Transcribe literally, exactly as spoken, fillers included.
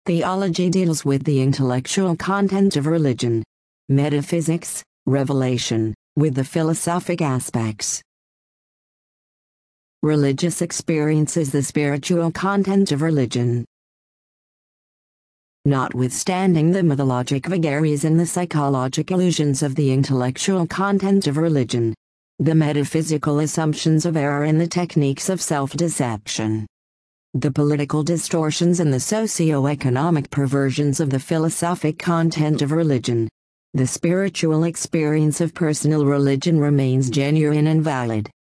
Theology deals with the intellectual content of religion. Metaphysics, revelation, with the philosophic aspects. Religious experience is the spiritual content of religion. Notwithstanding the mythologic vagaries and the psychologic illusions of the intellectual content of religion, the metaphysical assumptions of error and the techniques of self-deception, the political distortions and the socio-economic perversions of the philosophic content of religion, the spiritual experience of personal religion remains genuine and valid.